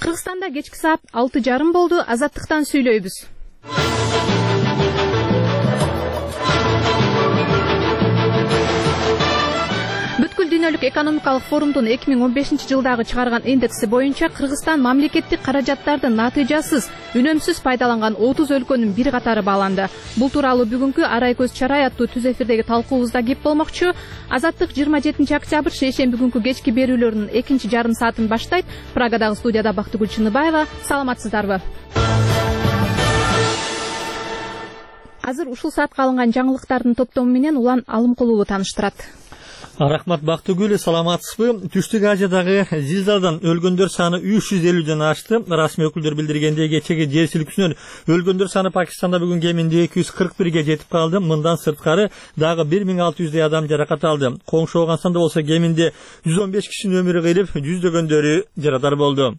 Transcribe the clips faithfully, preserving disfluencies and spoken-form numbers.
Кыргызстанда кечки саат алты жарым болду. Азаттыктан сүйлөйбүз. Бүткүл дүйнөлүк экономикалык форумдун эки миң он бешинчи жылдагы чыгарган индекси боюнча Кыргызстан мамлекеттик каражаттарды натыйжасыз, үнөмсүз пайдаланган отуз өлкөнүн бир катары бааланды. Бул тууралуу бүгүнкү Арай көз чарай аттуу түз эфирдеги талкуубузда кеп болмокчу. Азаттык жыйырма жетинчи октябрь шейшемби күнкү кечки берүүлөрүнүн экинчи жарым саатын баштайт. Прагадагы студияда Бактыгүл Чыныбаева. Саламатсыздарбы? Азыр ушул саатка алынган жаңылыктардын топтому менен Улан Алымкулуу тааныштырат. Рахмат Бактыгүл, саламатсызбы? Түштүк Азиядағы зилзалдан өлгөндөр саны үч жүз элүүдөн ашты. Расмий өкүлдөр билдиргендей, кечеги жер силкүүсүнөн өлгөндөр саны Пакистанда бүгүн кеминде эки жүз кырк бирге жетип калды. Мындан сырткары дагы бир миң алты жүздөй адам жаракат алды. Коңшу Ооганстанда болсо кеминде жүз он беш кишинин өмүрү кыйылып, жүздөгөндөрү жарадар болду.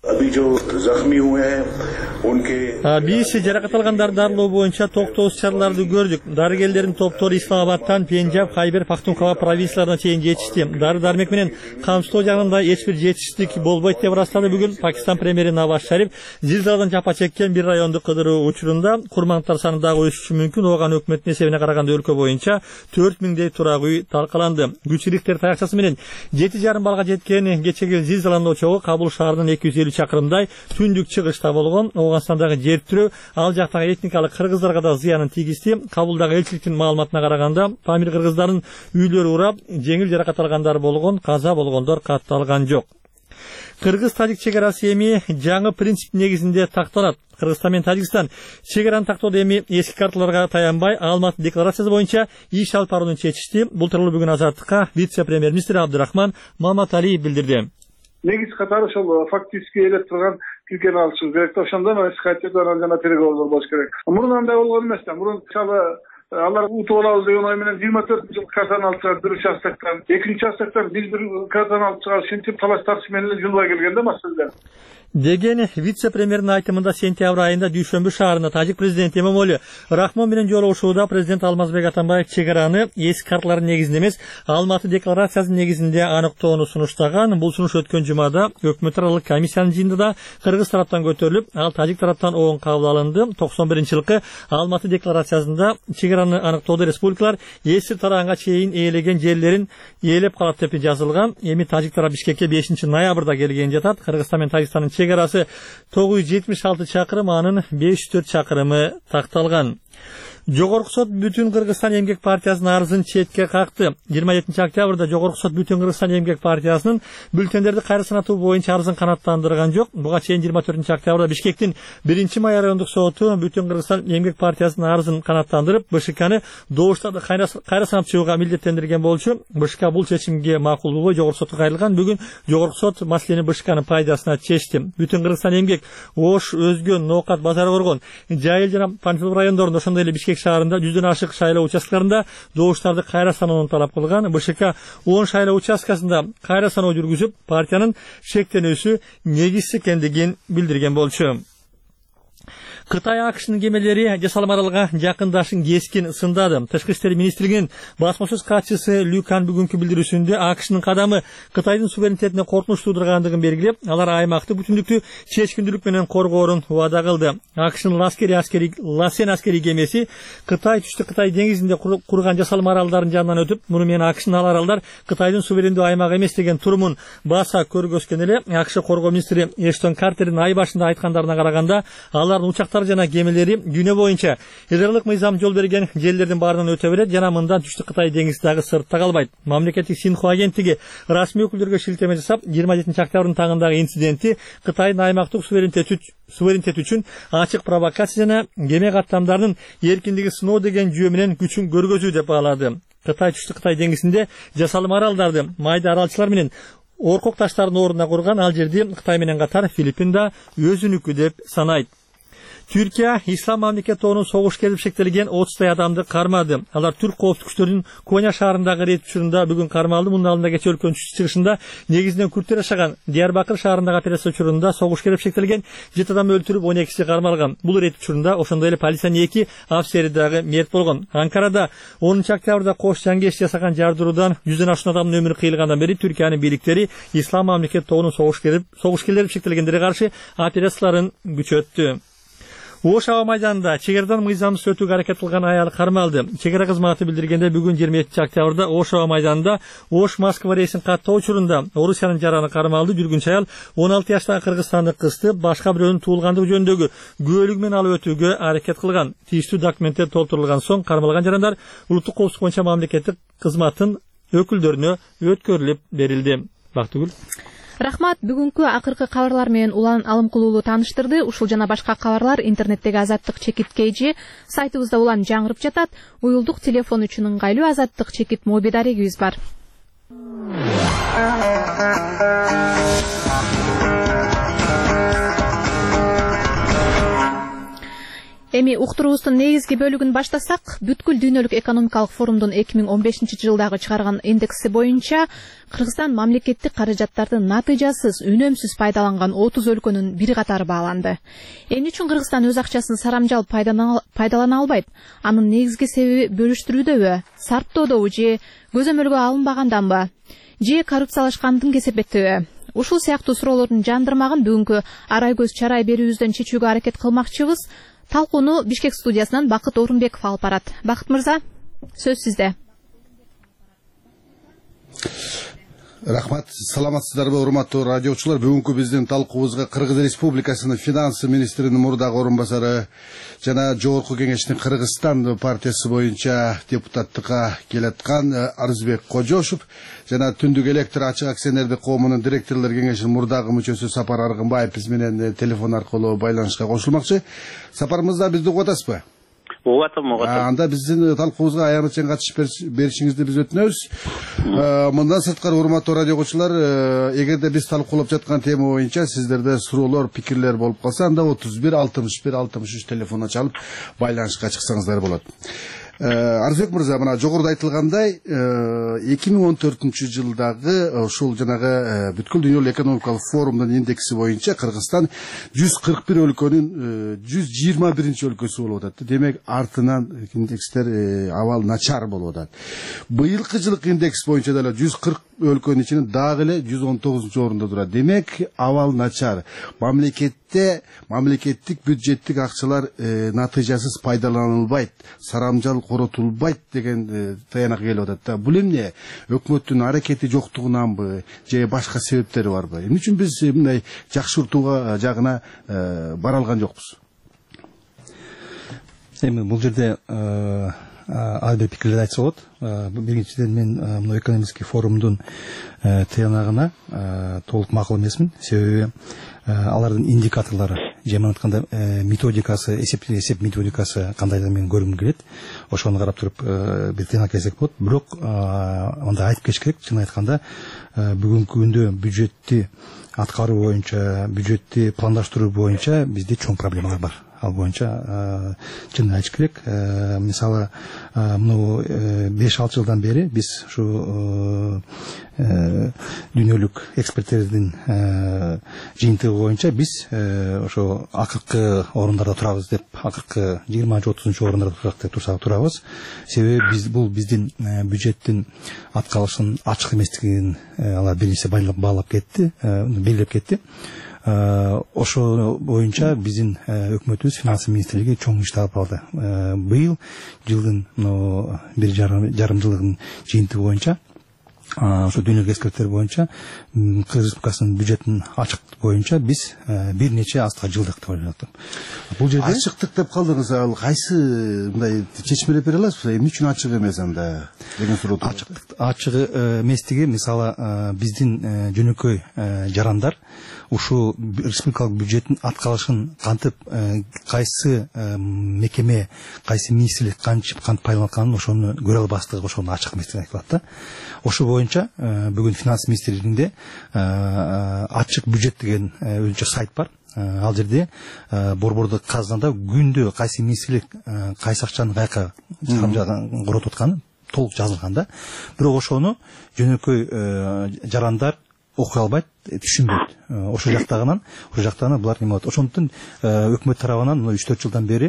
Биз жаракат алгандарды дарылоо боюнча токтогуз чараларды көрдүк. Дарыгерлердин топтору Исламабадтан Пенджаб, Хайбер, Пахтунхва провинцияларына чейин жетишти. Дары дармек менен камсыздоо жагында эч бир жетишсиздик болбойт деп ырастады бүгүн Пакистан премьери Наваз Шариф. Зилзалдан жапа чеккен бир районду кыдыруу учурунда курмандыктар саны дагы өсүшү мүмкүн. Ооган өкмөттүн эсебине караганда өлкө боюнча төрт миңдей турак үй талкаланды. Күч Рихтер таякчасы менен жети жарым балга жеткен кечеги зилзаланын очогу Кабул шаарынан эки жүз элүү чакырымдай түндүк чыгышта болгон. Ооганстандагы жер тирөө ал жактагы этникалык кыргыздарга да зыянын тийгизди. Кабулдагы элчиликтин маалыматына караганда, Памир кыргыздардын үйлөрү урап, жеңил жаракат алгандар болгон, каза болгондор катталган жок. Кыргыз-Тажик чегарасы эми жаңы принцип негизинде такталат. Кыргызстан менен Тажикстан чегараны тактоодо эми эски карталарга таянбай, Алматы декларациясы боюнча иш алып барууну чечишти. Бул тууралуу бүгүн Азаттыкка вице-премьер-министр Абдырахман Маматалиев билдирди. Негиз катары ошол фактически элеп турган тилкени алышыбыз керек. Ошондо мына схатчадан жана переговордор болуш керек. Мурун андай болгон эмес да. Мурун мисалы алар утуп алабыз деген ой менен жыйырма төртүнчү жыл картаны алып чыгат, бир участоктон, экинчи участоктон биз бир картаны алып чыгабыз, ушинтип талаш тартыш менен жылбай келген да маселелер. Деген вице-премьердин айтымында сентябрь айында Дүйшөмбү шаарында Тажик президенти Эмомали Рахмон менен жолугушууда президент Алмазбек Атамбаев чегараны эски карталардын негизинде эмес, Алматы декларациясынын негизинде аныктоону сунуштаган. Бул сунуш өткөн жумада өкмөт аралык комиссиянын жыйынында да Кыргыз тараптан көтөрүлүп, ал Тажик тараптан оң кабыл алынды. токсон биринчи жылкы Алматы декларациясында чегараны аныктоодо республикалар эсир тараганга чейин ээлеген жерлерин ээлеп калат деп жазылган. Эми Тажик тарап Бишкекке бешинчи ноябрда келген жатат. Кыргызстан менен Тажикстандын чегарасы тогуз жүз жетимиш алты чакырым, анын беш жүз төрт чакырымы такталган. Жогорку сот Бүтүн Кыргызстан эмгек партиясынын арызын четке какты. жыйырма жетинчи октябрда Жогорку сот Бүтүн Кыргызстан эмгек партиясынын бюллетендерди кайра санатуу боюнча арызын канааттандырган жок. Буга чейин жыйырма төртүнчү октябрда Бишкектин биринчи май райондук соту Бүтүн Кыргызстан эмгек партиясынын арызын канааттандырып, БШКны добуштарды кайра санап чыгууга милдеттендирген болчу. БШК бул чечимге макул болбой Жогорку сотко кайрылган. Бүгүн Жогорку сот маселени БШКнын пайдасына чечти. Бүтүн Кыргызстан эмгек Ош, Өзгөн, Ноокат, Базар Коргон, Жайыл жана Панфилов райондорунда, ошондой эле Бишкек шаарында жүздөн ашык шайлоо участкаларында добуштарды кайра саноону талап кылган. БШК он шайлоо участкасында кайра саноо жүргүзүп, партиянын шектенүүсү негизсиз экендигин билдирген болчу. Кытай АКШнын кемелери жасалым аралга жакындашын кескин сындады. Тышкы иштер министрлигинин басмасөз катчысы Люкан бүгүнкү билдирүүсүндө АКШнын кадамы Кытайдын суверенитетине коркунуч туудургандыгын белгилеп, алар аймакты бүтүндүктү чечкиндүүлүк менен коргоорун ваада кылды. АКШнын Ласкери аскери Ласен аскери кемеси Кытай түштүк Кытай деңизинде курган жасалым аралдарын жанынан өтүп, муну менен АКШнын ал аралдар Кытайдын суверендүү аймагы эмес деген турумун баса көргөзгөн эле. АКШ коргоо министри Эштон Картердин ай башында айткандарына караганда, алардын учактары жана кемелери дүйнө боюнча ыдырылык мыйзам жол берген жерлердин баарынан өтө берет жана мындан түштүк Кытай деңизи дагы сыртта калбайт. Мамлекеттик Синхуа агенттиги расмий өкүлдөргө шилтеме жасап, жыйырма жетинчи октябрдын таңындагы инцидентти Кытайдын аймактык суверенитет үчүн ачык провокация жана кеме каттамдарынын эркиндиги сыноо деген жүйө менен күчүн көргөзүү деп баалады. Кытай түштүк Кытай деңизинде жасалым аралдарды майда аралчылар менен оркок таштардын ордуна курган. Ал жерди Кытай менен катар Филиппин да өзүнүкү деп санайт. Түркия ислам мамлекет тобунун согушкерлик шектелген отуздай адамды кармады. Алар түрк коопсуздук күчтөрүнүн Коня шаарындагы рейд учурунда бүгүн кармалды. Мунун алдында кечээ өлкөнүн чыгышында негизинен күрттөр жашаган Диярбакыр шаарындагы операция учурунда согушкерлик шектелген жети адам өлтүрүп, он экиси кармалган. Бул рейд учурунда ошондой эле полициянын эки офицери дагы мерт болгон. Анкарада онунчу октябрда кош жангеш жасаган жардыруудан жүздөн ашуун адамдын өмүрү кыйылгандан бери Түркиянын бийликтери ислам мамлекет тобунун согушкерлери шектелгендерге каршы операцияларын күчөттү. Ош аба майданында чегердан мыйзамсыз өтүүгө аракет кылган аял кармалды. Чегара кызматы билдиргенде бүгүн жыйырма экинчи октябрда Ош аба майданында Ош Москва рейсин каттоо учурунда Орусиянын жараны кармалды. Жүргүнчү аял он алты жаштагы кыргызстандык кызды башка бирөөнүн туулгандыгы жөнүндөгү күбөлүгү менен алып өтүүгө аракет кылган. Тийиштүү документтер толтурулган соң кармалган жарандар улуттук коопсуздук боюнча мамлекеттик кызматтын өкүлдөрүнө өткөрүлүп берилди. Бактыгүл. Рахмат, бүгүнкү акыркы кабарлар менен улан алым кылуулу тааныштырды. Ушул жана башка кабарлар интернеттеги Азаттык чекит kg сайтыбызда улан жаңырып жатат. Уюлдук телефон үчүн ыңгайлуу Азаттык чекит моби дарегибиз бар. Эми уктуруубуздун негизги бөлүгүн баштасак, бүткүл дүйнөлүк экономикалык форумдун эки миң он бешинчи жылдагы чыгарган индекси боюнча Кыргызстан мамлекеттик каражаттардын натыйжасыз, үнөмсүз пайдаланган отуз өлкөнүн бир катары бааланды. Эмне үчүн Кыргызстан өз акчасын сарамжал пайдалана албайт? Анын негизги себеби бөлүштүрүүдөбү, сарптоодобу же көзөмөлгө алынбаганданбы? Же коррупциялашкандын кесепеттеби? Ушул сыяктуу суроолордун жандырмагын бүгүнкү арай көз чарай берүүбүздөн чечүүгө аракет кылмакчыбыз. Талкууну Бишкек студиясынан Бакыт Орунбеков алып барат. Бакыт мырза, сөз сизде. Рахмат, саламатсыздарбы, урматтуу радиочулар. Бүгүнкү биздин талкуубузга Кыргыз Республикасынын финансы министринин мурдагы орун басары жана жогорку кеңештин Кыргызстан партиясы боюнча депутаттыкка келаткан Арызбек Кожошев жана Түндүк электр ачык акционердик коомунун директорлор кеңешинин мурдагы мүчөсү Сапар Аргынбаев биз менен телефон аркылуу байланышка кошулмакчы. Сапарымызда бизди угуп атасызбы? Угатым, угатым. Анда биздин талкуубузга аянычен катышып беришиңизди биз өтүнөбүз. Мындан сырткары урматтуу радиогочулар, эгерде биз талкуулап жаткан тема боюнча сиздерде суроолор, пикирлер болуп калса, анда отуз бир алтымыш бир алтымыш үч телефонуна чалып байланышка чыксаңыздар болот. Арызбек мырза, мына жогоруда айтылгандай, эки миң он төртүнчү жылдагы ушул жанагы бүткүл дүйнөлүк экономикалык форумдун индекси боюнча Кыргызстан жүз кырк бир өлкөнүн жүз жыйырма биринчи өлкөсү болуп атат. Демек, артынан индекстер абал начар болуп атат. Быйылкы жылкы индекс боюнча деле жүз кырк өлкөнүн ичинен дагы эле жүз он тогузунчу орунда турат. Демек, абал начар. Мамлекетте мамлекеттик бюджеттик акчалар натыйжасыз пайдаланылбайт, сарамжал коротулбайт деген таянак келип атат. Бул эмне? Өкмөттүн аракети жоктугунанбы, же башка себептери барбы? Эмне үчүн биз мындай жакшыртууга жагына бара алган жокпуз? Эми бул жерде ар бир пикирлерди айтса болот. Биринчиден мен мына экономический форумдун таянагына толук макул эмесмин. Себеби алардын индикаторлору, жаман айтканда методикасы, эсеп эсеп методикасы кандайдыр мен көргүм келет. Ошону карап туруп бир тыйнак келсек болот. Бирок анда айтып кетиш керек, чын айтканда бүгүнкү күндө бюджетти аткаруу боюнча, бюджетти пландаштыруу боюнча бизде чоң проблемалар бар. Ал боюнча чын айтыш керек. Мисалы, мына беш алты жылдан бери биз ушу дүйнөлүк эксперттердин жыйынтыгы боюнча биз ошо акыркы орундарда турабыз деп, акыркы жыйырманчы отузунчу орундарда турак деп турсак турабыз. Себеби биз бул биздин бюджеттин аткарылышынын ачык эместигин алар биринчи баалап кетти, белгилеп кетти. Ошо боюнча биздин өкмөтүбүз, финансы министрлиги чоң иш алып алды. Быйыл жылдын бир жарым жылдыгынын жыйынтыгы боюнча, ошо дүйнөлүк эксперттер боюнча Кыргыз Республикасынын бюджетин ачыктык боюнча биз бир нече астка жылдык деп ойлоп атам. Бул жерде ачыктык деп калдыңыз, ал кайсы мындай чечмелеп бере аласызбы? Эмне үчүн ачык эмес анда деген суроо. Ачыктык ачык эместиги, мисалы, биздин жөнөкөй жарандар ушул республикалык бюджеттин аткарылышын кантип кайсы мекеме, кайсы министрлик кантип кантип пайдаланып атканын ошону көрө албастыгы ошону ачык эмес деп айтылат да. Ошол боюнча бүгүн финанс министрлигинде ачык бюджет деген өзүнчө сайт бар. Ал жерде борбордук казынада күндө кайсы министрлик кайсы акчаны каяка коротуп атканы толук жазылган да. Бирок ошону жөнөкөй жарандар окуй албайт, түшүнбөйт. Ошол жактагынан, ошол жактагынан булар неме болот. Ошондуктан өкмөт тарабынан үч төрт жылдан бери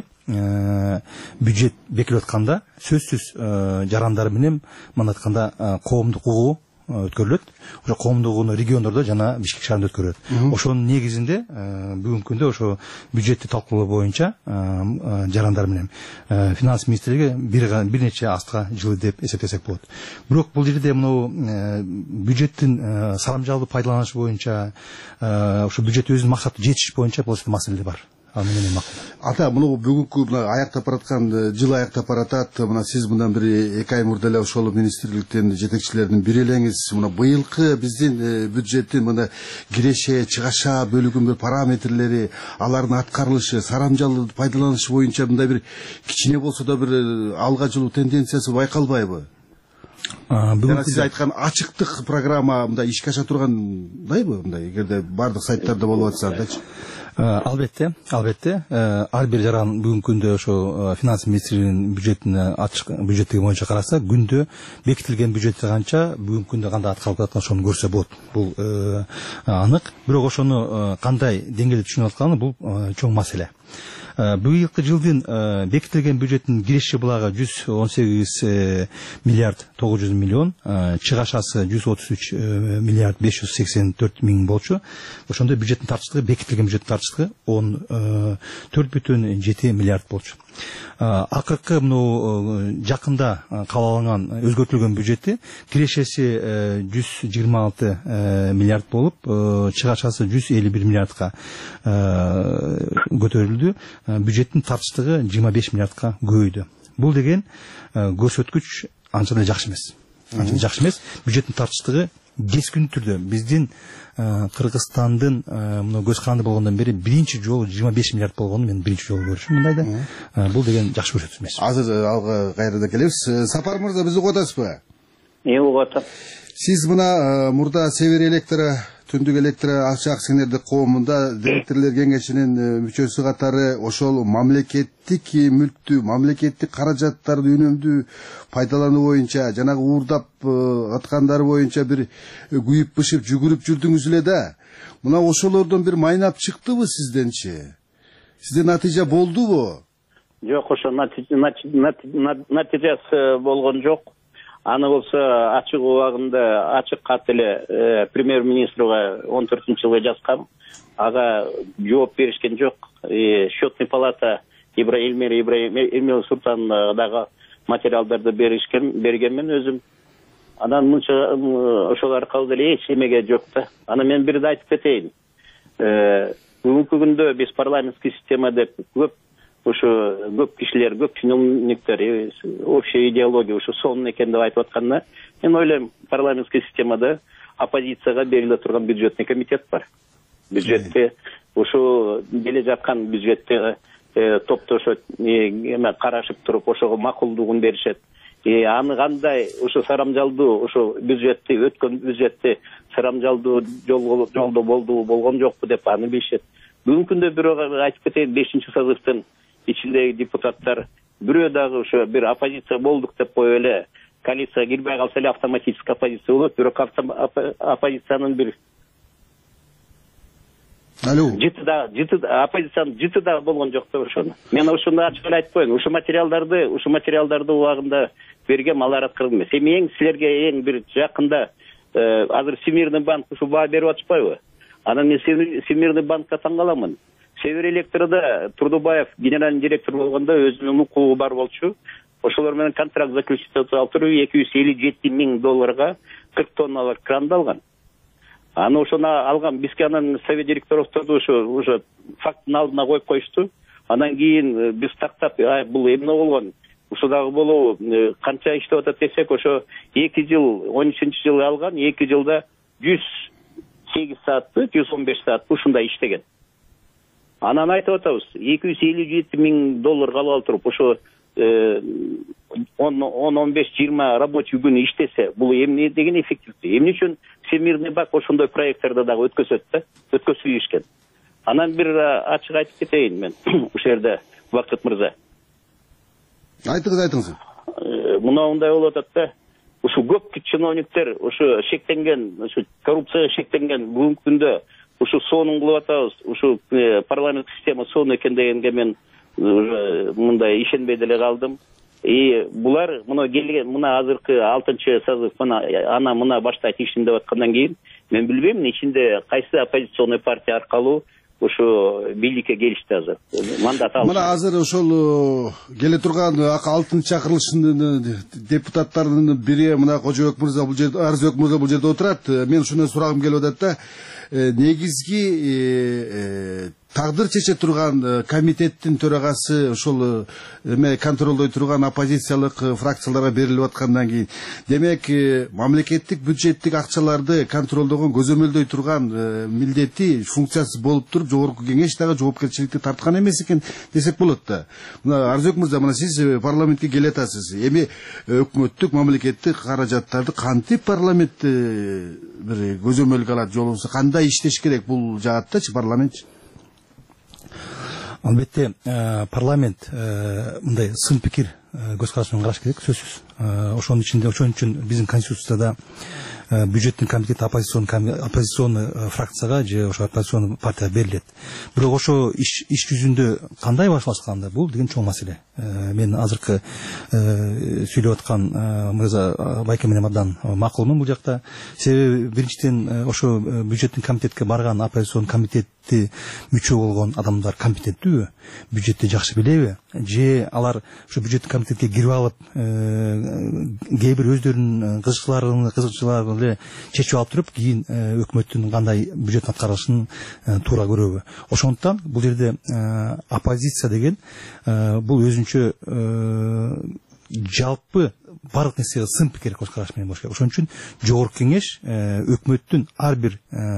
бюджет бекилип атканда сөзсүз жарандар менен мындай айтканда коомдук угуу өткөрүлөт. Ошо коомдук угууну региондордо жана Бишкек шаарында өткөрүлөт. Ошонун негизинде бүгүнкү күндө ошо бюджетти талкуулоо боюнча жарандар менен финанс министрлиги бир нече аста жылы деп эсептесек болот. Бирок бул жерде мына бюджеттин сарамжалдуу пайдаланыш боюнча ошо бюджет өзүнүн максаты жетиш боюнча бул маселелер бар. Ата, мына бүгүнкү мына аяктап бараткан жыл аяктап баратат. Мына сиз мындан бир эки ай мурда эле ошол министрликтин жетекчилеринин бири элеңиз мына быйылкы биздин бюджеттин мына киреше, чыгаша бөлүгүнүн бир параметрлери, алардын аткарылышы, сарамжалдуу пайдаланышы боюнча мындай бир кичине болсо да бир алга жылуу тенденциясы байкалбайбы? Бүгүн сиз айткан ачыктык программа мындай ишке аша тургандайбы? Мындай эгерде бардык сайттарда болуп атса андачы. Албетте, албетте, ар бир жаран бүгүнкү күндө ошо финанс министрлигинин бюджетин ачык бюджеттиги боюнча караса, күндө бекитилген бюджет канча, бүгүнкү күндө кандай аткарылып атканын ошону көрсө болот. Бул анык. Бирок ошону кандай деңгээлде түшүнүп атканы бул чоң маселе. Быйылкы жылдын бекитилген бюджеттин киреше булагы жүз он сегиз миллиард тогуз жүз миллион, чыгашасы жүз отуз үч миллиард беш жүз сексен төрт миң болчу. Ошондой бюджеттин тартыштыгы, бекитилген бюджеттин тартыштыгы он төрт бүтүн жети миллиард болчу. Акыркы мына жакында кабыл алынган өзгөртүлгөн бюджетти кирешеси жүз жыйырма алты миллиард болуп, чыгашасы жүз элүү бир миллиардка көтөрүлдү. Бюджеттин тартыштыгы жыйырма беш миллиардка көбөйдү. Бул деген көрсөткүч анча да жакшы эмес. Анча жакшы эмес. Бюджеттин тартыштыгы кескин түрдө биздин Кыргызстандын мына көз каранды болгондон бери биринчи жолу жыйырма беш миллиард болгонун мен биринчи жолу көрүшүм мындайда. Бул деген жакшы көрсөткүч эмес. Азыр алга кайрадан келебиз. Сапар мырза, бизди угуп атасызбы? Э, угуп атам. Сиз мына мурда Север электро, Түндүк электро Акча акционердик коомунда директорлор кеңешинин мүчөсү катары ошол мамлекеттик мүлктү, мамлекеттик каражаттарды үнөмдүү пайдалануу боюнча, жанагы уурдап аткандары боюнча бир күйүп бышып жүгүрүп жүрдүңүз эле да. Мына ошолордон бир майнап чыктыбы сизденчи? Сизде натыйжа болдубу? Жок, ошо натыйжасы болгон жок. Аны болсо ачык убагында ачык кат эле премьер-министрга он төртүнчү жылы жазгам. Ага жооп беришкен жок. Счетный палата Эльмира Эмиловна Султановна дагы материалдарды беришкен, бергенмен өзүм. Анан мынча ошол аркылуу деле эч эмеге жок да. Аны мен бир да айтып кетейин. Бүгүнкү күндө биз парламенттик система деп көп ошо көп кишилер, көп чиновниктер, общая идеология ошо сонун экен деп айтып атканда, мен ойлойм, парламенттик системада оппозицияга бериле турган бюджетный комитет бар. Бюджетте ошо келе жаткан бюджетте топтошот, эме карашып туруп ошого макулдугун беришет. Аны кандай ошо сарамжалдуу ошо бюджетти, өткөн бюджетти сарамжалдуу жолдо болдубу, болгон жокпу деп аны билишет. Бүгүнкү күндө бирок айтып кетейин, бешинчи созывдын ичиндеги депутаттар бирөө дагы ошо бир оппозиция болдук деп коюп эле коалицияга кирбей калса эле автоматический оппозиция болот. Бирок оппозициянын бир жыты да жыты оппозициянын жыты да болгон жок да ошону. Мен ошону ачык эле айтып коеюн. Ушул материалдарды, ушул материалдарды убагында бергем, алар аткарылды эмес. Эми эң силерге эң бир жакында азыр Всемирный банк ушу баа берип атышпайбы? Анан мен Всемирный банкка таң каламын. Север электрода Турдубаев генеральный директор болгондо өзүнүн укугу бар болчу. Ошолор менен контракт заключить туруп эки жүз элүү жети миң долларга кырк тонналар кранды алган. Аны ошону алган бизге анан совет директорлорду ошо уже факттын алдына коюп коюшту. Анан кийин биз тактап, бул эмне болгон? Ошо дагы болобу? Канча иштеп атат десек, ошо эки жыл, он үчүнчү жылы алган, эки жылда жүз сегиз саатты жүз он беш саат ушундай иштеген. Анан айтып атабыз, эки жүз элүү жети миң доллар калып туруп, ошо он он беш жыйырма рабочий күн иштесе, бул эмне деген эффективдүү? Эмне үчүн Всемирный банк ошондой проекттарды дагы өткөзөт да, өткөзүшкен. Анан бир ачык айтып кетейин мен ушул жерде, Бакыт мырза. Айтыңыз, айтыңыз. Мынандай болуп атат да. Ушу көп чиновниктер, ушу шектенген, ушу коррупцияга шектенген бүгүнкү күндө ушу сонун кылып атабыз, ушу парламент система сон экен дегенге мен мындай ишенбей деле калдым. И булар мына келген, мына азыркы алтынчы созыв ана мына баштайт ишин деп аткандан кийин мен билбейм, ичинде кайсы оппозиционный партия аркылуу ошо бийликке келишти азыр. Мандат алды. Мына азыр ошол келе турган алтынчы чакырылыштын депутаттарынын бири мына Кожобек мырза бул жерде, Арзыбек мырза бул жерде отурат. Мен ушуну сурагым келип атат да. Негизги тагдыр чече турган комитеттин төрагасы ошол эме контролдой турган оппозициялык фракцияларга берилип аткандан кийин, демек мамлекеттик бюджеттик акчаларды контролдогон, көзөмөлдөй турган милдети, функциясы болуп туруп, жогорку кеңеш дагы жоопкерчиликти тарткан эмес экен десек болот да. Мына Арзыбек мырза, мына сиз парламентке келе атасыз. Эми өкмөттүк мамлекеттик каражаттарды кантип парламент бир көзөмөлгө алат, жолубузда кандай иштеш керек бул жааттачы парламент? Албетте, парламент мындай сын пикир көз карашын караш керек, сөзсүз. Ошонун ичинде, ошон үчүн биздин конституцияда бюджеттин комитети оппозиционный фракцияга же ошо оппозиционный партияга берилет. Бирок ошо иш иш жүзүндө кандай башталганда бул деген чоң маселе. Мен азыркы сүйлөп аткан мырза Байке менен абдан макулмун бул жакта. Себеби биринчиден ошо бюджеттин комитетке барган оппозицион комитетти мүчө болгон адамдар компетенттүүбү, бюджетти жакшы билеби, же алар ошо бюджеттин комитетке кирип алып кээ бир өздөрүнүн кызыкчылыгын кызыкчылыгын эле чечип алып туруп, кийин өкмөттүн кандай бюджет аткарышын туура көрөбү. Ошондуктан бул жерде оппозиция деген бул өзүнчө жалпы барлык нерсеге сын пикир көз караш менен болуш керек. Ошон үчүн жогорку кеңеш өкмөттүн ар бир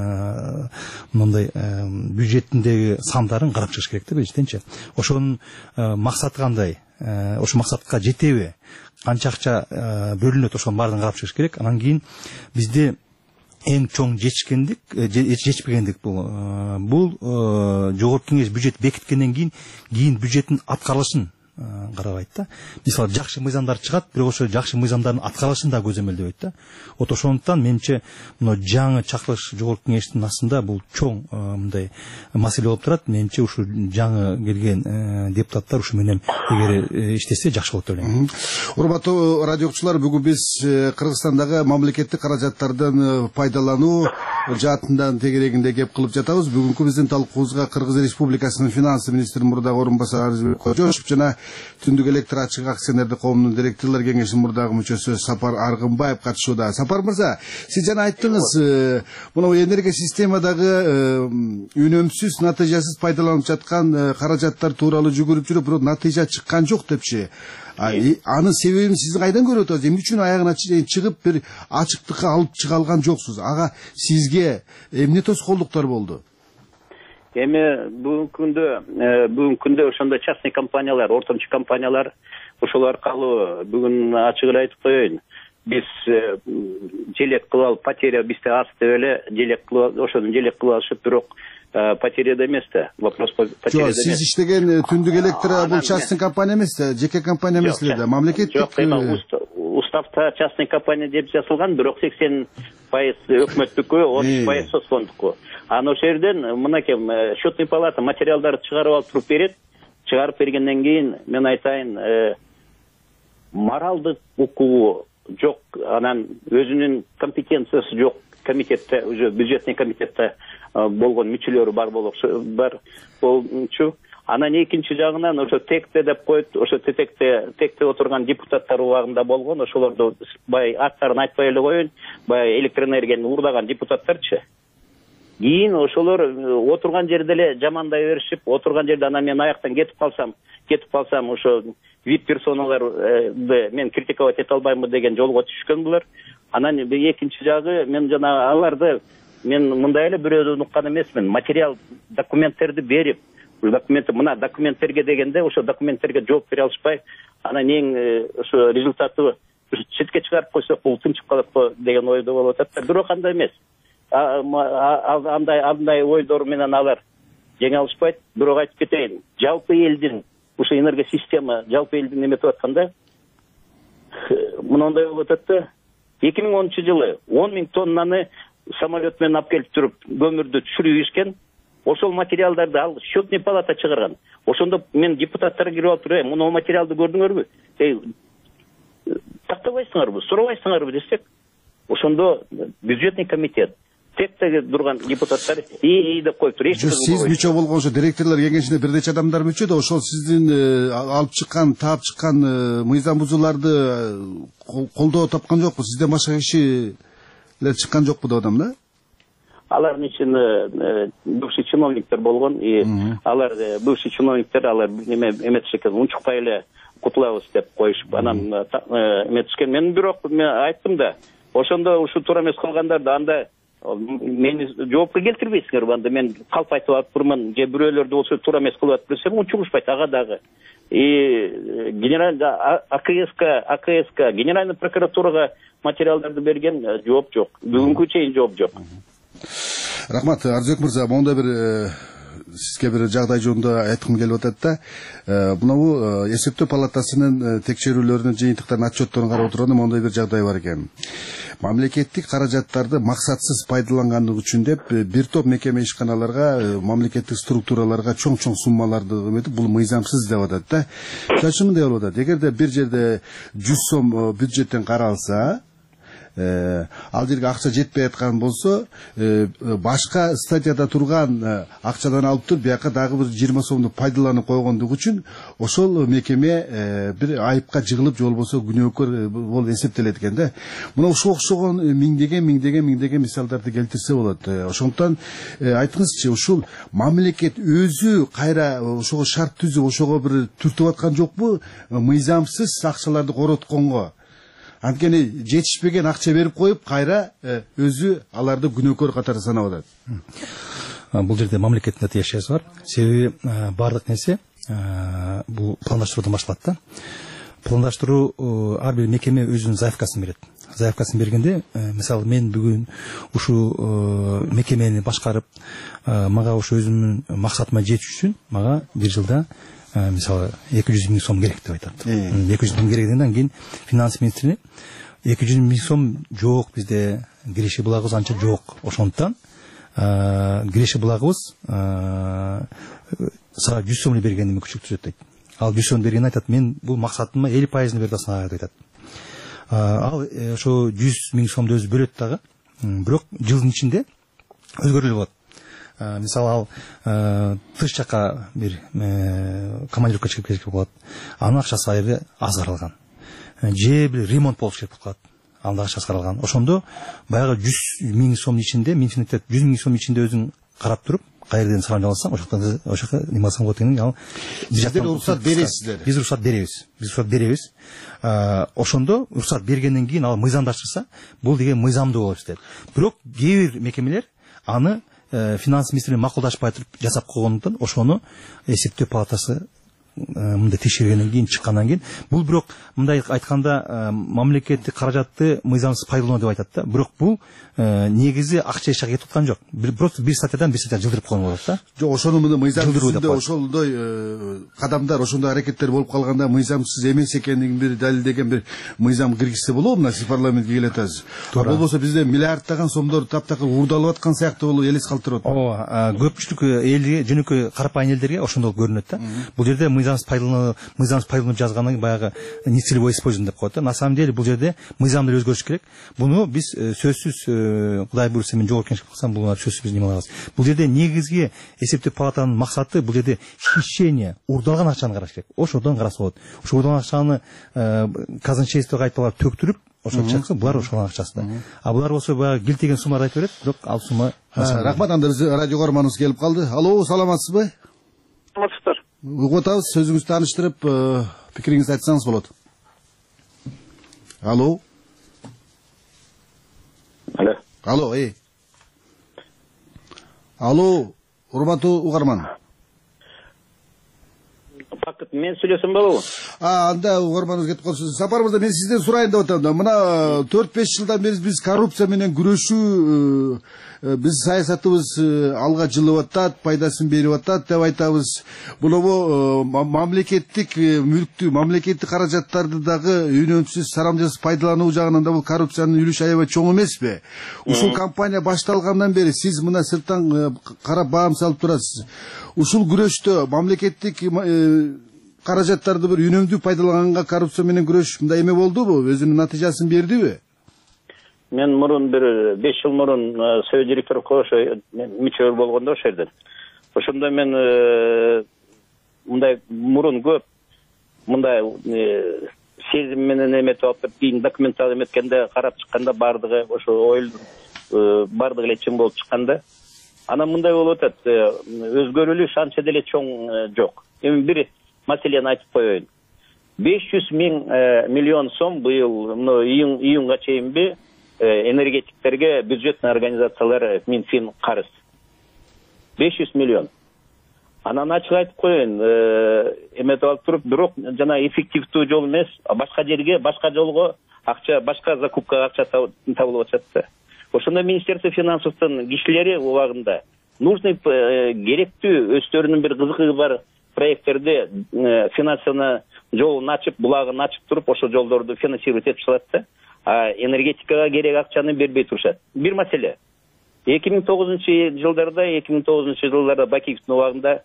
мындай бюджетиндеги сандарын карап чыгыш керек да, биринчиденчи. Ошонун максаты кандай? Ошол максатка жетеби? Канча акча бөлүнөт, ошонун баарын карап чыгыш керек. Анан кийин бизде эң чоң жетишкендик, жетишпегендик бул бул жогорку кеңеш бюджет бекиткенден кийин кийин бюджеттин аткарылышын карабайт да. Мисалы жакшы мыйзамдар чыгат, бирок ошо жакшы мыйзамдардын аткарылышын да көзөмөлдөбөйт да. Вот ошондуктан менимче мына жаңы чакырылыш жогорку кеңештин астында бул чоң мындай маселе болуп турат. Менимче ушу жаңы келген депутаттар ушу менен эгер иштесе жакшы болот деп ойлойм. Урматтуу радио окуучулар, бүгүн биз Кыргызстандагы мамлекеттик каражаттардын пайдалануу жаатынан тегерегинде кеп кылып жатабыз. Бүгүнкү биздин талкуубузга Кыргыз Республикасынын финансы министринин мурдагы орун басары Арзыбек Кожобев жана Түндүк электр ачык акционердик коомунун директорлор кеңешинин мурдагы мүчөсү Сапар Аргынбаев катышууда. Сапар мырза, сиз жана айттыңыз, мына энергия системадагы үнөмсүз, натыйжасыз пайдаланып жаткан каражаттар тууралуу жүгүрүп жүрүп, бирок натыйжа чыккан жок депчи. Анын себебин сиз кайдан көрүп атасыз? Эмне үчүн аягына чыгып бир ачыктыкка алып чыга алган жоксуз? Ага сизге эмне тоскоолдуктар болду? Эми бүгүнкү күндө бүгүнкү күндө ошондой частный компаниялар, ортомчу компаниялар ошол аркылуу бүгүн ачык эле айтып коеюн. Биз желек кылып алып, потеря бизде аз деп эле желек кылып, ошону желек кылып алышып, бирок потеряда эмес да. Вопрос потеряда эмес. Сиз иштеген Түндүк электр бул частный компания эмес да, жеке компания эмес да, мамлекеттик. Жок, эми уставта частный компания деп жазылган, бирок сексен пайыз өкмөттүкү, отуз пайыз соцфондуку. Аны ошол жерден мынакей счетный палата материалдарды чыгарып алып туруп берет. Чыгарып бергенден кийин мен айтайын, моралдык укугу жок, анан өзүнүн компетенциясы жок комитетте, уже бюджетный комитетте болгон мүчөлөрү бар бар болчу. Анан экинчи жагынан ошо текте деп коет, ошо текте текте отурган депутаттар убагында болгон, ошолорду бай аттарын айтпай эле коеюн, бай электроэнергияны уурдаган депутаттарчы. Кийин ошолор отурган жерде эле жамандай беришип, отурган жерде анан мен аяктан кетип калсам, кетип калсам ошо вип персоналарды мен критиковать эте албаймын деген жолго түшкөн булар. Анан экинчи жагы мен жана аларды мен мындай эле бирөөдөн уккан эмесмин. Материал документтерди берип, документ мына документтерге дегенде ошо документтерге жооп бере алышпай, анан эң ошо результаты четке чыгарып койсок бул тынчып калат го деген ойдо болуп атат. Бирок андай эмес. Андай андай ойдор менен алар жеңе алышпайт. Бирок айтып кетейин, жалпы элдин ушо энергосистема жалпы элдин эметип атканда мындай болуп атат да, эки миң онунчу жылы он миң тоннаны самолет менен алып келип туруп көмүрдү түшүрүп ийишкен. Ошол материалдарды ал счетный палата чыгарган. Ошондо мен депутаттарга кирип алып туруп, мына материалды көрдүңөрбү? Тактабайсыңарбы, сурабайсыңарбы десек, ошондо бюджетный комитет тектеги турган депутаттар и деп коюп туруп. Сиз мүчө болгон ошо директорлор кеңешине бир нече адамдар мүчө да, ошол сиздин алып чыккан, таап чыккан мыйзам бузууларды колдоо тапкан жокпу? Сизден башка кишилер чыккан жокпу деп атам да? Алардын ичинде бывший чиновниктер болгон, и алар бывший чиновниктер алар неме эметишкен, унчукпай эле кутулабыз деп коюшуп, анан эметишкен. Мен бирок мен айттым да, ошондо ушу туура эмес кылгандарды анда мени жоопко келтирбейсиңерби? Анда мен калп айтып атпырмын, же бирөөлөрдү болсо туура эмес кылып атып берсем унчугушпайт ага дагы. И генерал АКСка, АКСка, генеральный прокуратурага материалдарды берген, жооп жок. Бүгүнкү чейин жооп жок. Рахмат, Арзыбек мырза, монда бир сизге бир жагдай жөнүндө айткым келип атат да. Мынабу эсептөө палатасынын текшерүүлөрүнүн жыйынтыктарын, отчетторун карап отурганда мондай бир жагдай бар экен. Мамлекеттик каражаттарды максатсыз пайдаланганлык үчүн деп бир топ мекеме ишканаларга, мамлекеттик структураларга чоң-чоң суммаларды эметип, бул мыйзамсыз деп атат да. Мисалы мындай болуп атат. Эгерде бир жерде жүз сом бюджеттен каралса, ал жерге акча жетпей аткан болсо, башка статьяда турган акчадан алып туруп, бияка дагы бир жыйырма сомду пайдаланып койгондук үчүн ошол мекеме бир айыпка жыгылып, же болбосо күнөөкөр болуп эсептелет экен да. Мына ушуга окшогон миңдеген миңдеген миңдеген мисалдарды келтирсе болот. Ошондуктан айтыңызчы, ушул мамлекет өзү кайра ошого шарт түзүп, ошого бир түртүп аткан жокпу мыйзамсыз акчаларды коротконго? Анткени жетишпеген акча берип коюп, кайра өзү аларды күнөөкөр катары санап атат. Бул жерде мамлекеттин да тиешеси бар. Себеби бардык нерсе бул пландаштыруудан башталат да. Пландаштыруу ар бир мекеме өзүнүн заявкасын берет. Заявкасын бергенде, мисалы мен бүгүн ушу мекемени башкарып, мага ушу өзүмдүн максатыма жетиш үчүн мага бир жылда мисалы эки жүз миң сом керек деп айтат. эки жүз миң керек дегенден кийин финанс министрине эки жүз миң сом жок, бизде киреше булагыбыз анча жок. Ошондуктан киреше булагыбыз сага жүз сом эле бергенде мүмкүнчүлүк түзөт дейт. Ал жүз сом бергенде айтат, мен бул максатыма элүү пайызын берди сага деп айтат. Ал ошо жүз миң сомду өзү бөлөт дагы, бирок жылдын ичинде өзгөрүлүп болот. Мисалы ал тыш жака бир командировка чыгып кеткен болот, анын акчасы аябай аз каралган. Же бир ремонт болуш керек болуп калат, анын акчасы каралган. Ошондо баягы жүз миң сомдун ичинде, муниципалитет жүз миң сомдун ичинде өзүң карап туруп, кайерден салам алсаң, ошоктон ошоко эме алсаң болот экенин, ал сиздер уруксат бересиздер. Биз уруксат беребиз. Биз уруксат беребиз. Ошондо уруксат бергенден кийин ал мыйзамдаштырса, бул деген мыйзамдуу болуп иштейт. Бирок кээ бир мекемелер аны финанс министри макулдашпай туруп жасап койгондуктан ошону эсептөө палатасы мындай текшергенден кийин, чыккандан кийин, бул бирок мындай айтканда мамлекеттик каражатты мыйзамсыз пайдалануу деп айтат да. Бирок бул негизи акча эч жака кетип аткан жок. Просто бир статьядан бир статья жылдырып койгон болот да. Жок, ошону мына мыйзам түзүүдө ошондой кадамдар, ошондой аракеттер болуп калганда мыйзамсыз эмес экендигин бир далилдеген бир мыйзам киргизсе болобу? Мына сиз парламентке келип атасыз. Болбосо бизде миллиарддаган сомдор таптакыр уурдалып аткан сыяктуу болуп элес калтырып атат. Ооба, көпчүлүк элге, жөнөкөй карапайым элдерге ошондой көрүнөт да. Бул жерде мыйзамсыз пайдалануу, мыйзамсыз пайдалануу жазгандан кийин баягы нецелевое использование деп коет да. На самом деле бул жерде мыйзамды өзгөртүш керек. Буну биз сөзсүз, Кудай буйрса мен жогорку кеңешке кылсам, буну сөзсүз биз неме кылабыз. Бул жерде негизги эсептөө палатанын максаты бул жерде хищение, уурдалган акчаны караш керек. Ошодон караса болот. Ошо уурдалган акчаны казначействого кайталап төктүрүп, ошо чыкса, булар ошонун акчасы да. А булар болсо баягы килтеген суммаларды айтып берет, бирок ал сумма. Рахмат, анда биз радио көрөрманыбыз келип калды. Алло, саламатсызбы? Саламатсыздар. Угуп атабыз, сөзүңүздү тааныштырып, пикириңизди айтсаңыз болот. Алло. Алло. Алло, эй. Алло, урматтуу угарман. Бакыт, мен сүйлөсөм болобу? А, анда угарманыбыз кетип калыпсыз. Сапар мырза, мен сизден сурайын деп атам да. Мына төрт беш жылдан бери биз коррупция менен күрөшүү, биз саясатыбыз алга жылып атат, пайдасын берип атат деп айтабыз. Бул мамлекеттик мүлктү, мамлекеттик каражаттарды дагы үнөмсүз сарамжасыз пайдалануу жагынан да бул коррупциянын үлүшү аябай чоң эмеспи? Ушул кампания башталгандан бери сиз мына сырттан карап баам салып турасыз. Ушул күрөштө мамлекеттик каражаттарды бир үнөмдүү пайдаланганга коррупция менен күрөш мындай эме болдубу? Өзүнүн натыйжасын бердиби? Мен мурун бир беш жыл мурун совет директорлукка ошо мүчө болгондо ошол жерден. Ошондо мен мындай мурун көп мындай сезим менен эметип алып, кийин документал эметкенде карап чыкканда бардыгы ошо ой бардыгы эле чын болуп чыкканда, анан мындай болуп атат, өзгөрүлүш анча деле чоң жок. Эми бир маселени айтып коеюн. беш жүз миң миллион сом быйыл июнга чейинби энергетиктерге бюджетный организациялар Минфин карыз. беш жүз миллион. Анан ачык айтып коеюн, эметип алып туруп, бирок жана эффективдүү жол эмес, башка жерге, башка жолго акча, башка закупкага акча табылып атат да. Ошондо Министерство финансовдун кишилери убагында нужный керектүү өздөрүнүн бир кызыгы бар проекттерди финансына жолун ачып, булагын ачып туруп, ошол жолдорду финансировать этип чыгат да. А энергетикага керек акчаны бербей турушат. Бир маселе. эки миң тогузунчу жылдарда, эки миң тогузунчу жылдарда Бакиевдин убагында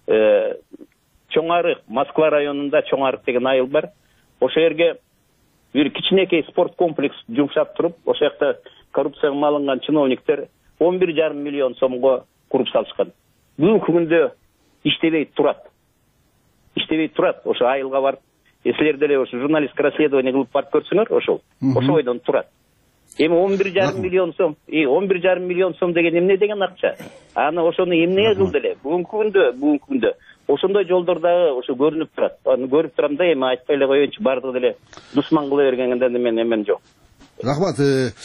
Чоңарык, Москва районунда Чоңарык деген айыл бар. Ошо жерге бир кичинекей спорт комплекс жумшап туруп, ошол жакта коррупцияга малынган чиновниктер он бир жарым миллион сомго куруп салышкан. Бүгүнкү күндө иштебей турат. Иштебей турат. Ошо айылга барып, силер деле ошо журналисттик расследование кылып барып көрсөңөр, ошол. Ошо бойдон турат. Эми он бир жарым миллион сом, и он бир жарым миллион сом деген эмне деген акча? Аны ошону эмнеге кылды эле? Бүгүнкү күндө, бүгүнкү күндө ошондой жолдордагы ошо көрүнүп турат. Аны көрүп турам да, эми айтпай эле коеюнчу, бардыгы деле душман кыла бергенде мен эмен жок. Рахмат.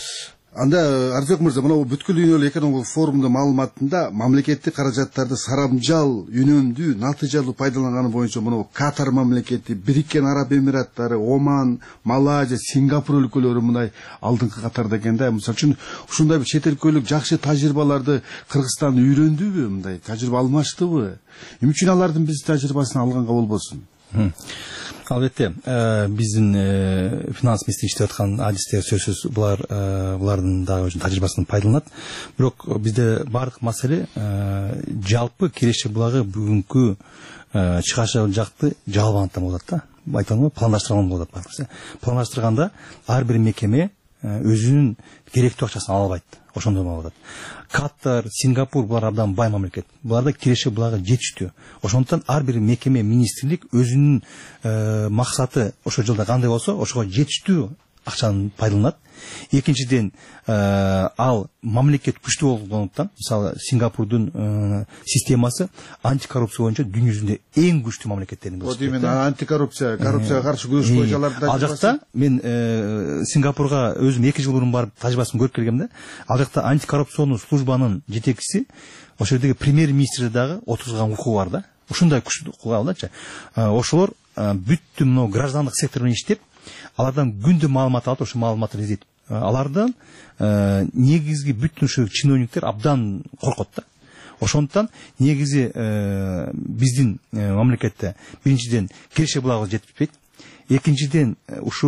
Анда Арзек мырза, мына бүткүл дүйнөлүк экономикалык форумдун маалыматында мамлекеттик каражаттарды сарамжал, үнөмдүү, натыйжалуу пайдаланганы боюнча мына Катар мамлекети, Бириккен Араб Эмираттары, Оман, Малайзия, Сингапур өлкөлөрү мындай алдыңкы катарда экен да. Мисалы үчүн ушундай бир чет өлкөлүк жакшы тажрыйбаларды Кыргызстан үйрөндүбү, мындай тажрыйба алмаштыбы? Эмне үчүн алардын биз тажрыйбасын алганга болбосун? Албетте, биздин финанс министри иштеп аткан адистер сөзсүз булар булардын дагы өзүнүн тажрыйбасын пайдаланат. Бирок бизде бардык маселе жалпы Кереше булагы бүгүнкү чыгаша жакты жалбандыктан болот да. Айтамын, пландаштырган болот бардык. Пландаштырганда ар бир мекеме өзүнүн керектүү акчасын ала албайт. Ошондой болот. Катар, Сингапур булар абдан бай мамлекет. Буларда Кереше булагы жетиштүү. Ошондуктан ар бир мекеме, министрлик өзүнүн максаты ошол жылда кандай болсо, ошого жетиштүү акчаны пайдаланат. Экинчиден, ал мамлекет күчтүү болгондуктан, мисалы Сингапурдун системасы антикоррупция боюнча дүйнө жүзүндө эң күчтүү мамлекеттердин биринчиси. Вот именно антикоррупция, коррупцияга каршы күрөш боюнча алардын. Ал жакта мен Сингапурга өзүм эки жыл мурун барып тажрыйбасын көрүп келгем да. Ал жакта антикоррупционный службанын жетекчиси, ошол жердеги премьер-министр дагы отурган укугу бар да. Ушундай күчтүү укугу алдачы. Ошолор бүттү мына граждандык сектор менен иштеп, алардан күндө маалымат алып, ошо маалыматты издейт. Алардан негизги бүттүн ушу чиновниктер абдан коркот да. Ошондуктан негизи биздин мамлекетте биринчиден Кереше булагы жетишпейт. Экинчиден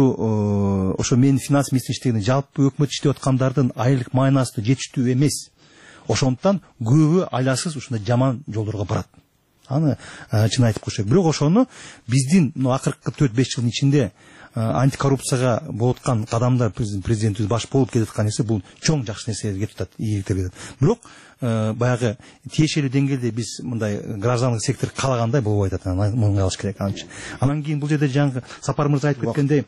ушу ошо менин финанс министри иштеген жалпы өкмөт иштеп аткандардын айлык майнасы жетиштүү эмес. Ошондуктан көбү айласыз ушундай жаман жолдорго барат. Аны чын айтып коюш керек. Бирок ошону биздин акыркы төрт беш жылдын ичинде антикоррупцияга болуп аткан кадамдар президентибиз баш болуп кетаткан нерсе бул чоң жакшы нерселерге кетип атат, ийгиликтер кетет. Бирок баягы тиешелүү деңгээлде биз мындай граждандык сектор каалагандай болбой атат, муну алыш керек анча. Анан кийин бул жерде жаңы Сапар мырза айтып кеткендей,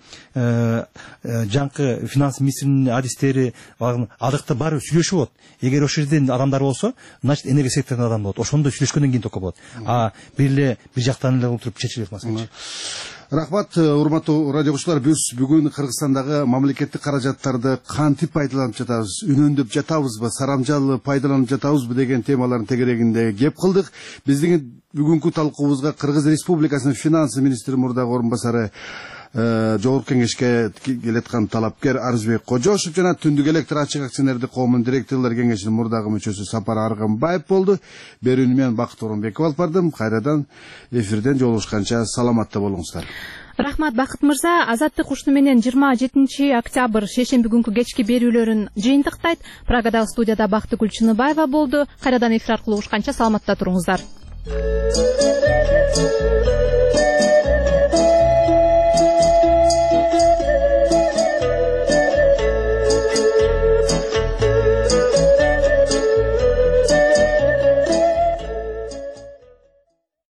жаңкы финанс министринин адистери ал жакта баары сүйлөшүп болот. Эгер ошол жерден адамдар болсо, значит энергия секторунан адам болот. Ошондо сүйлөшкөндөн кийин только болот. А бир эле бир жактан эле отуруп чечилет маселе. Рахмат, урматтуу радио окуучулар, биз бүгүн Кыргызстандагы мамлекеттик каражаттарды кантип пайдаланып жатабыз, үнөндөп жатабызбы, сарамжал пайдаланып жатабызбы деген темалардын тегерегинде кеп кылдык. Биздин бүгүнкү талкуубузга Кыргыз Республикасынын финанс министри мурдагы орун басары Жогорку кеңешке келаткан талапкер Арызбек Кожошев жана Түндүк электр ачык акционердик коомунун директорлор кеңешинин мурдагы мүчөсү Сапар Аргынбаев болду. Берүүнү мен Бакыт Орунбеков алып бардым. Кайрадан эфирден жолугушканча саламатта болуңуздар. Рахмат Бакыт мырза. Азаттык ушуну менен жыйырма жетинчи октябрь шейшемби күнкү кечки берүүлөрүн жыйынтыктайт. Прагадагы студияда Бактыгүл Чыныбаева болду. Кайрадан эфир аркылуу угушканча саламатта туруңуздар.